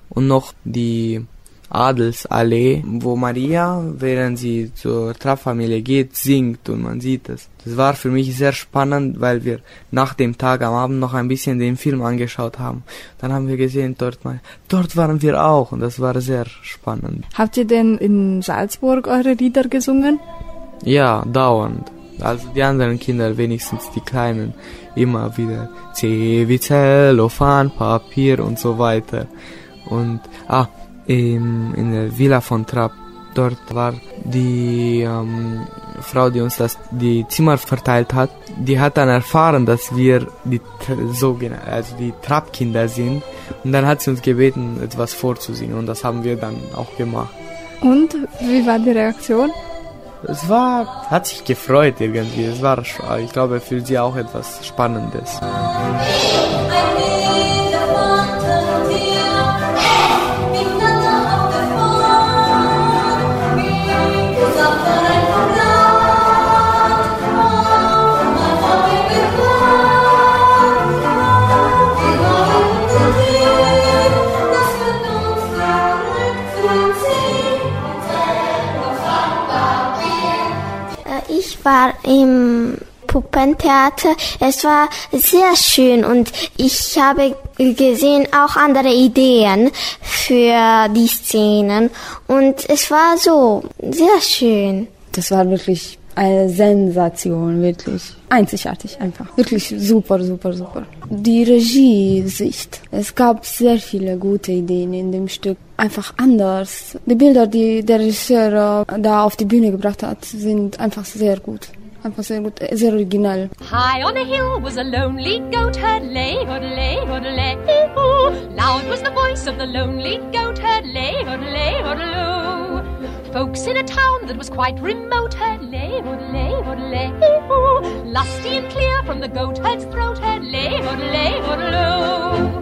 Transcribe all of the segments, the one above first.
und noch die Adelsallee, wo Maria, während sie zur Trappfamilie geht, singt und man sieht es. Das war für mich sehr spannend, weil wir nach dem Tag am Abend noch ein bisschen den Film angeschaut haben. Dann haben wir gesehen, dort waren wir auch und das war sehr spannend. Habt ihr denn in Salzburg eure Lieder gesungen? Ja, dauernd. Also die anderen Kinder, wenigstens die Kleinen, immer wieder C wie Zellophan, Papier und so weiter. Und in der Villa von Trapp, dort war die Frau, die uns die Zimmer verteilt hat, die hat dann erfahren, dass wir die Trappkinder sind, und dann hat sie uns gebeten, etwas vorzusingen, und das haben wir dann auch gemacht. Und wie war die Reaktion? Hat sich gefreut irgendwie. Es war, ich glaube, für sie auch etwas Spannendes. Ich war im Puppentheater. Es war sehr schön und ich habe gesehen auch andere Ideen für die Szenen und es war so sehr schön. Das war wirklich eine Sensation, wirklich einzigartig einfach. Wirklich super, super, super. Die Regiesicht. Es gab sehr viele gute Ideen in dem Stück. Einfach anders. Die Bilder, die der Regisseur da auf die Bühne gebracht hat, sind einfach sehr gut. Einfach sehr gut, sehr original. High on a hill was a lonely goat herd, lay, hoodlay, hoodlay, hoo. Loud was the voice of the lonely goat herd, lay, hoodlay, hoodloo. Folks in a town that was quite remote herd, lay, hoodlay, hoodlay, hoo. Lusty and clear from the goat herd's throat herd, lay, hoodlay, hoodloo.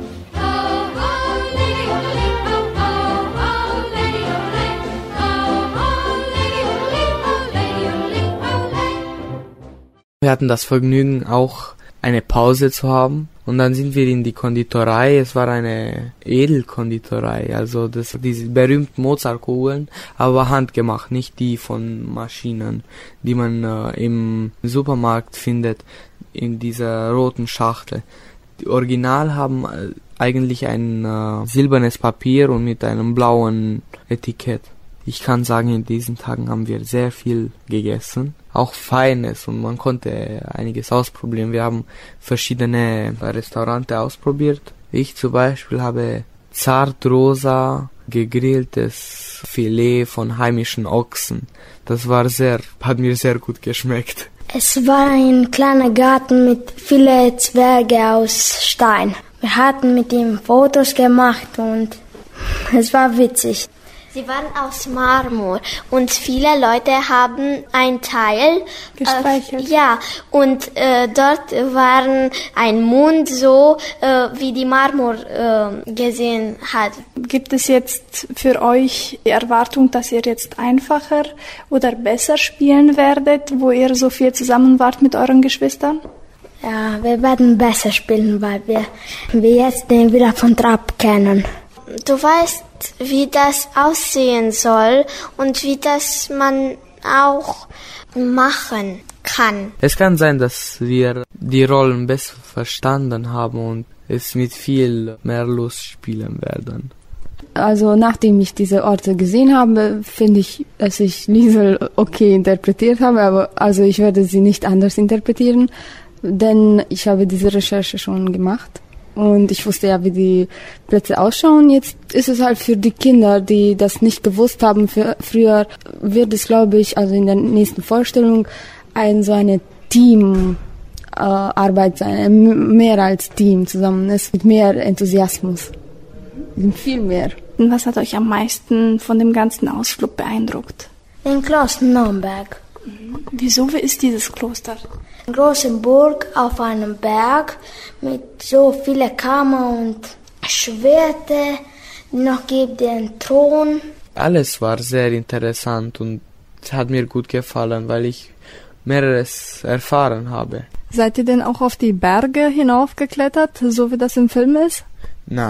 Wir hatten das Vergnügen, auch eine Pause zu haben, und dann sind wir in die Konditorei. Es war eine Edelkonditorei, also diese berühmten Mozartkugeln, aber handgemacht, nicht die von Maschinen, die man im Supermarkt findet, in dieser roten Schachtel. Die Original haben eigentlich ein silbernes Papier und mit einem blauen Etikett. Ich kann sagen, in diesen Tagen haben wir sehr viel gegessen, auch Feines, und man konnte einiges ausprobieren. Wir haben verschiedene Restaurants ausprobiert. Ich zum Beispiel habe zartrosa gegrilltes Filet von heimischen Ochsen. Das hat mir sehr gut geschmeckt. Es war ein kleiner Garten mit vielen Zwergen aus Stein. Wir hatten mit ihm Fotos gemacht und es war witzig. Sie waren aus Marmor und viele Leute haben ein Teil gespeichert. Und dort waren ein Mond so, wie die Marmor gesehen hat. Gibt es jetzt für euch die Erwartung, dass ihr jetzt einfacher oder besser spielen werdet, wo ihr so viel zusammen wart mit euren Geschwistern? Ja, wir werden besser spielen, weil wir jetzt den Villa von Trapp kennen. Du weißt, wie das aussehen soll und wie das man auch machen kann. Es kann sein, dass wir die Rollen besser verstanden haben und es mit viel mehr Lust spielen werden. Also nachdem ich diese Orte gesehen habe, finde ich, dass ich Liesel okay interpretiert habe, aber also ich werde sie nicht anders interpretieren, denn ich habe diese Recherche schon gemacht. Und ich wusste ja, wie die Plätze ausschauen. Jetzt ist es halt für die Kinder, die das nicht gewusst haben. Früher wird es, glaube ich, also in der nächsten Vorstellung so eine Teamarbeit sein. Mehr als Team zusammen. Es mit mehr Enthusiasmus. Viel mehr. Und was hat euch am meisten von dem ganzen Ausflug beeindruckt? Den Kloster Nürnberg. Wieso ist dieses Kloster? Eine große Burg auf einem Berg mit so vielen Kammern und Schwerter, die noch gibt den Thron. Alles war sehr interessant und es hat mir gut gefallen, weil ich mehreres erfahren habe. Seid ihr denn auch auf die Berge hinaufgeklettert, so wie das im Film ist? Nein,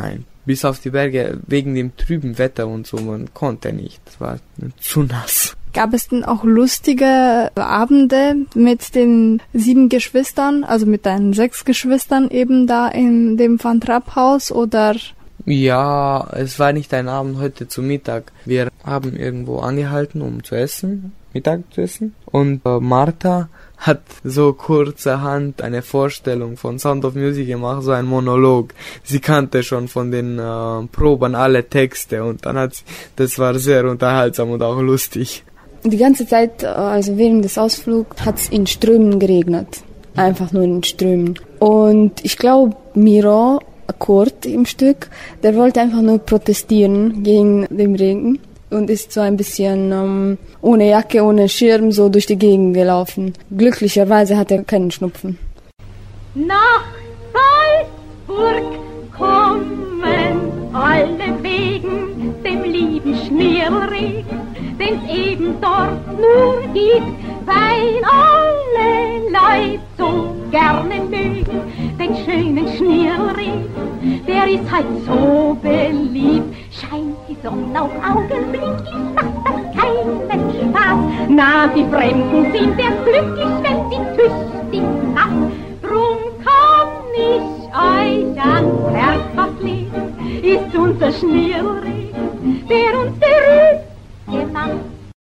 bis auf die Berge wegen dem trüben Wetter und so, man konnte nicht, es war zu nass. Gab es denn auch lustige Abende mit den 7 Geschwistern, also mit deinen 6 Geschwistern eben da in dem Van Trapp Haus oder? Ja, es war nicht ein Abend heute zu Mittag. Wir haben irgendwo angehalten, um zu essen, Mittag zu essen. Und Martha hat so kurzerhand eine Vorstellung von Sound of Music gemacht, so ein Monolog. Sie kannte schon von den Proben alle Texte und dann das war sehr unterhaltsam und auch lustig. Die ganze Zeit, also während des Ausflugs, hat es in Strömen geregnet. Einfach nur in Strömen. Und ich glaube, Miro, Kurt im Stück, der wollte einfach nur protestieren gegen den Regen und ist so ein bisschen ohne Jacke, ohne Schirm so durch die Gegend gelaufen. Glücklicherweise hat er keinen Schnupfen. Nach Salzburg kommen alle wegen dem lieben Schneeregen, den's eben dort nur gibt, weil alle Leute so gerne mögen den schönen Schneeregen, der ist halt so beliebt. Scheint die Sonne auf augenblicklich, macht das keinen Spaß. Na, die Fremden sind erst glücklich, wenn sie tüchtig nass. Drum kann ich euch ans Herz was legen, ist unser Schneeregen, der uns